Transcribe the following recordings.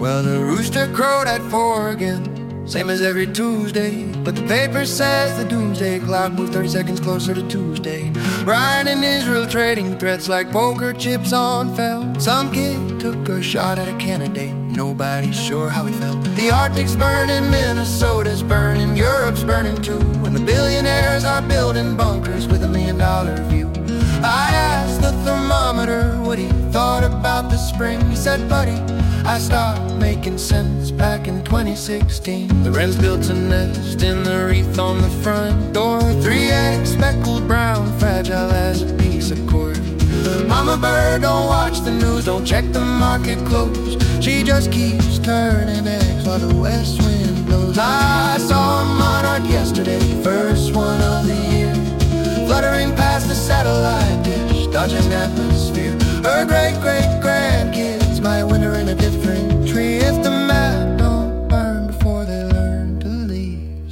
Well, the rooster crowed at 4 again, same as every Tuesday. But the paper says the doomsday clock moved 30 seconds closer to Tuesday. Ryan and Israel trading threats like poker chips on felt. Some kid took a shot at a candidate, nobody's sure how he felt. The Arctic's burning, Minnesota's burning, Europe's burning too, and the billionaires are building bunkers with $1 million view. I asked the thermometer what he thought about the spring. He said, buddy, I stopped making sense back in 2016. The wrens built a nest in the wreath on the front door. 3 eggs, speckled brown, fragile as a piece of cord. Mama bird don't watch the news, don't check the market close. She just keeps turning eggs while the west wind blows. I saw a monarch yesterday, first one of the year, fluttering past the satellite dish, dodging atmosphere. Her great-great-grandkids might winter in a different tree if the map don't burn before they learn to leave.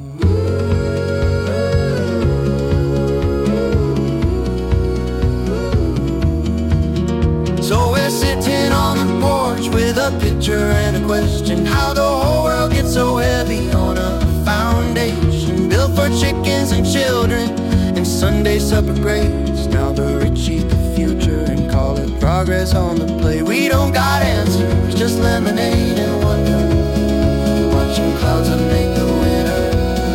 So we're sitting on the porch with a picture and a question: how the whole world gets so heavy on a foundation built for chickens and children and Sunday supper grades. Now the rich eat the future and call it progress on the plate. We don't got answers, just lemonade and wonder, watching clouds that make the winter.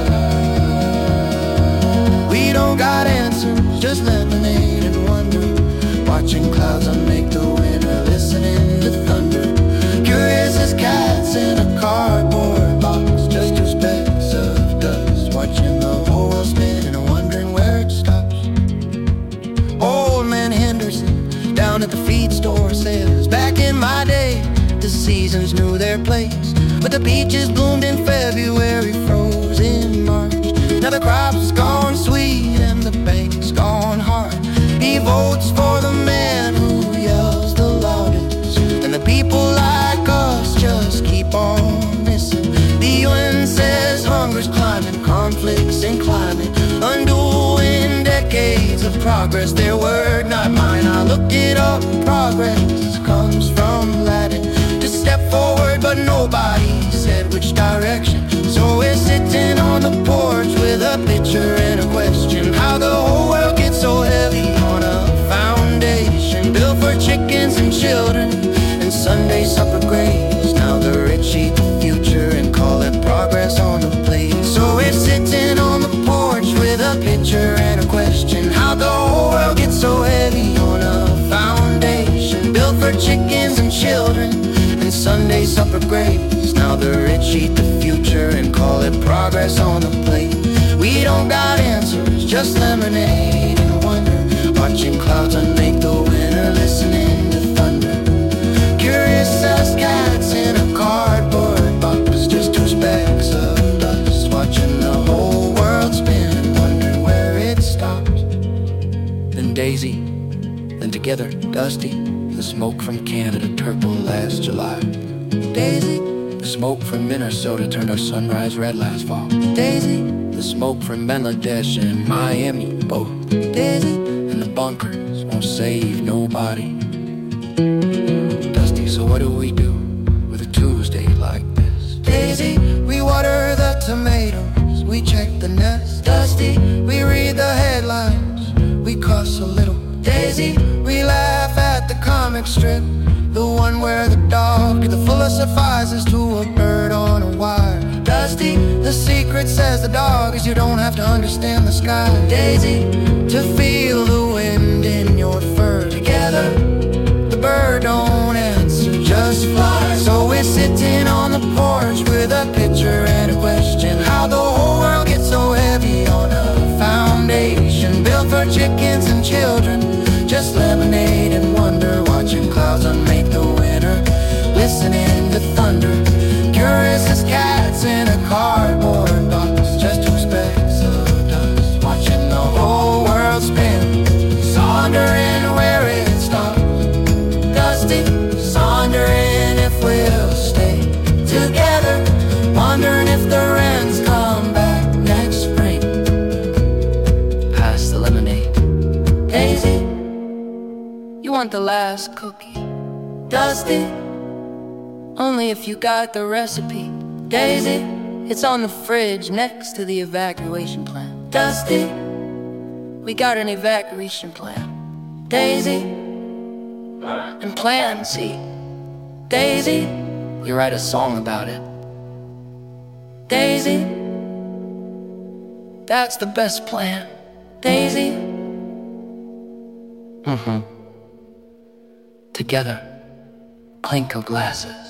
We don't got answers, just lemonade and wonder, watching clouds that make the winter, listening to thunder. Curious as cats in a cardboard box, just 2 specks of dust, watching the whole world spin and wondering where it stops. Old man Henderson down at the feed store says, back in my day the seasons knew their place, but the peaches bloomed in February, froze in March. Now the crop's gone sweet and the bank's gone hard. He votes for the man who yells the loudest, and the people like us just keep on missing. The UN says hunger's climbing, conflicts in climate, undoing decades of progress. Their word, not mine. I looked it up. Progress comes from Latin. To step forward, but nobody said which direction. So we're sitting on the porch with a picture and a question: how the whole world gets so heavy on a foundation built for chickens and children and Sunday supper grades. Now the rich eat the future and call it progress on the plate. So we're sitting on the porch with a picture and a question: how the whole world gets so heavy on a foundation built for chickens and children and Sunday supper grades. Now the rich eat the future and call it progress on the plate. We don't got answers, just lemonade and wonder, watching clouds unmake the winter, listening to thunder. Curious as cats in a cardboard box, just 2 specks of dust, watching the whole world spin, wondering where it stops. Then Daisy, then together Dusty, the smoke from Canada purple last July. Daisy, the smoke from Minnesota turned our sunrise red last fall. Daisy, the smoke from Bangladesh and Miami both. Daisy, and the bunkers won't save nobody. Dusty, so what do we do with a Tuesday like this? Daisy, we water the tomatoes, we check the nest. Dusty, we read the headlines, we cuss a little. Daisy, we laugh at the comic strip, the one where the dog the fullest suffices to a bird on a wire. Dusty, the secret says the dog is you don't have to understand the sky. Daisy, to feel the wind in your fur. Together, the bird don't answer, just fly. So we're sitting on the porch with a picture and a question: how the whole world gets so heavy on a foundation built for chickens and children, just lemonade and wonder, watching clouds unmake the winter, listening to thunder. Curious as cats in a cardboard box, just 2 specks of dust, watching the whole world spin, sondering where it stops. Dusty, sondering if we'll stay together, wondering if the wrens come back next spring. Pass the lemonade. Daisy, you want the last cookie? Dusty, Only if you got the recipe. Daisy, it's on the fridge next to the evacuation plan. Dusty, we got an evacuation plan. Daisy, and Plan C. Daisy, you write a song about it. Daisy, that's the best plan. Daisy, together, clink of glasses.